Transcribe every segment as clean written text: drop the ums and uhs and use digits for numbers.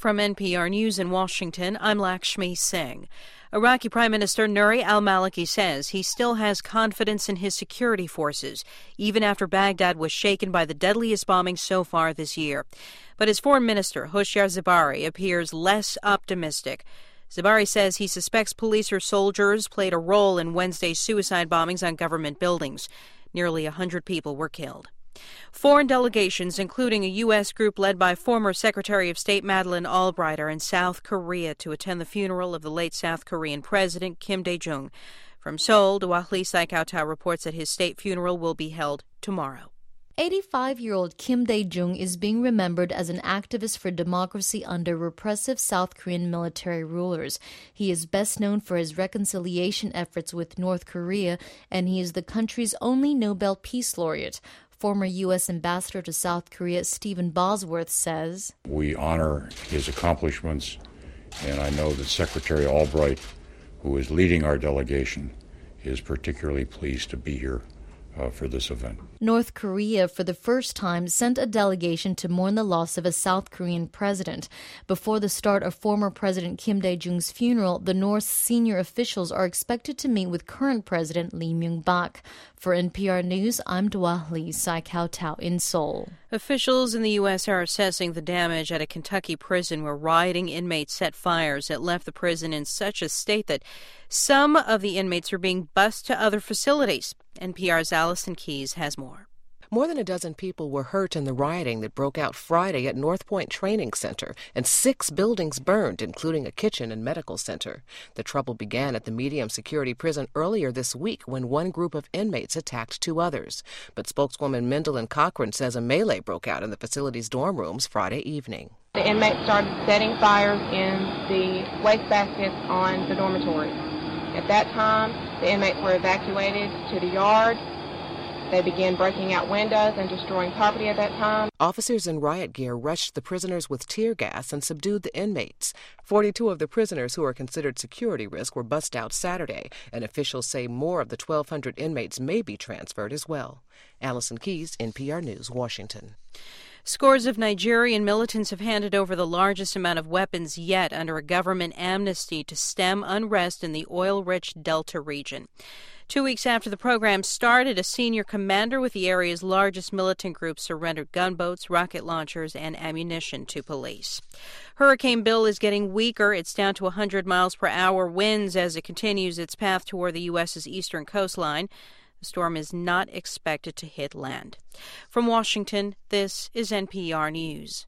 From NPR News in Washington, I'm Lakshmi Singh. Iraqi Prime Minister Nouri al-Maliki says he still has confidence in his security forces, even after Baghdad was shaken by the deadliest bombing so far this year. But his foreign minister, Hoshyar Zebari, appears less optimistic. Zebari says he suspects police or soldiers played a role in Wednesday's suicide bombings on government buildings. Nearly 100 people were killed. Foreign delegations, including a U.S. group led by former Secretary of State Madeleine Albright, are in South Korea to attend the funeral of the late South Korean President Kim Dae-jung. From Seoul, Dwa Lee Sai-Kao-Tao reports that his state funeral will be held tomorrow. 85-year-old Kim Dae-jung is being remembered as an activist for democracy under repressive South Korean military rulers. He is best known for his reconciliation efforts with North Korea, and he is the country's only Nobel Peace Laureate. Former U.S. Ambassador to South Korea Stephen Bosworth says, "We honor his accomplishments, and I know that Secretary Albright, who is leading our delegation, is particularly pleased to be here for this event." North Korea, for the first time, sent a delegation to mourn the loss of a South Korean president. Before the start of former President Kim Dae-jung's funeral, the North's senior officials are expected to meet with current President Lee Myung-bak. For NPR News, I'm Dwa Lee Sai-Kao-Tao in Seoul. Officials in the U.S. are assessing the damage at a Kentucky prison where rioting inmates set fires that left the prison in such a state that some of the inmates are being bused to other facilities. NPR's Allison Keyes has more. More than a dozen people were hurt in the rioting that broke out Friday at North Point Training Center, and 6 buildings burned, including a kitchen and medical center. The trouble began at the medium-security prison earlier this week when one group of inmates attacked 2 others. But spokeswoman Mindalyn Cochran says a melee broke out in the facility's dorm rooms Friday evening. The inmates started setting fires in the wastebaskets on the dormitories. At that time, the inmates were evacuated to the yard. They began breaking out windows and destroying property at that time. Officers in riot gear rushed the prisoners with tear gas and subdued the inmates. 42 of the prisoners who are considered security risk were bussed out Saturday, and officials say more of the 1,200 inmates may be transferred as well. Allison Keyes, NPR News, Washington. Scores of Nigerian militants have handed over the largest amount of weapons yet under a government amnesty to stem unrest in the oil-rich Delta region. 2 weeks after the program started, a senior commander with the area's largest militant group surrendered gunboats, rocket launchers, and ammunition to police. Hurricane Bill is getting weaker. It's down to 100 miles per hour winds as it continues its path toward the U.S.'s eastern coastline. The storm is not expected to hit land. From Washington, this is NPR News.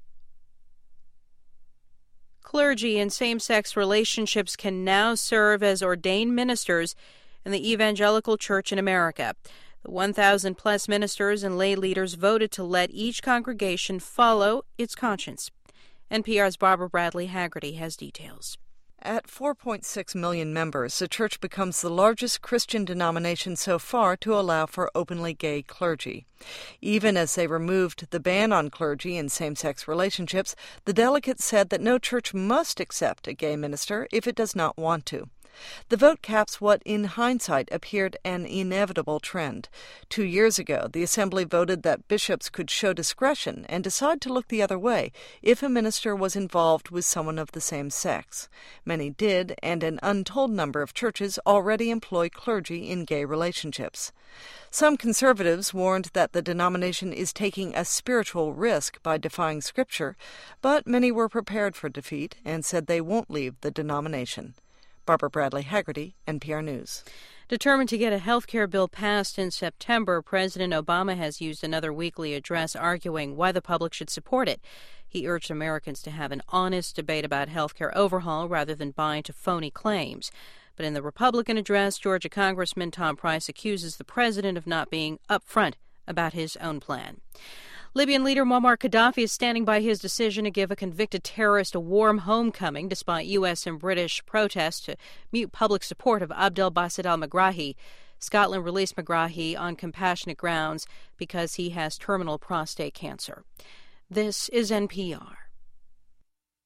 Clergy in same-sex relationships can now serve as ordained ministers in the Evangelical Church in America. The 1,000-plus ministers and lay leaders voted to let each congregation follow its conscience. NPR's Barbara Bradley Haggerty has details. At 4.6 million members, the church becomes the largest Christian denomination so far to allow for openly gay clergy. Even as they removed the ban on clergy in same-sex relationships, the delegates said that no church must accept a gay minister if it does not want to. The vote caps what, in hindsight, appeared an inevitable trend. 2 years ago, the Assembly voted that bishops could show discretion and decide to look the other way if a minister was involved with someone of the same sex. Many did, and an untold number of churches already employ clergy in gay relationships. Some conservatives warned that the denomination is taking a spiritual risk by defying Scripture, but many were prepared for defeat and said they won't leave the denomination. Barbara Bradley Haggerty, NPR News. Determined to get a health care bill passed in September, President Obama has used another weekly address arguing why the public should support it. He urged Americans to have an honest debate about health care overhaul rather than buy into phony claims. But in the Republican address, Georgia Congressman Tom Price accuses the president of not being upfront about his own plan. Libyan leader Muammar Gaddafi is standing by his decision to give a convicted terrorist a warm homecoming despite U.S. and British protests to mute public support of Abdel Basit al-Megrahi. Scotland released Megrahi on compassionate grounds because he has terminal prostate cancer. This is NPR.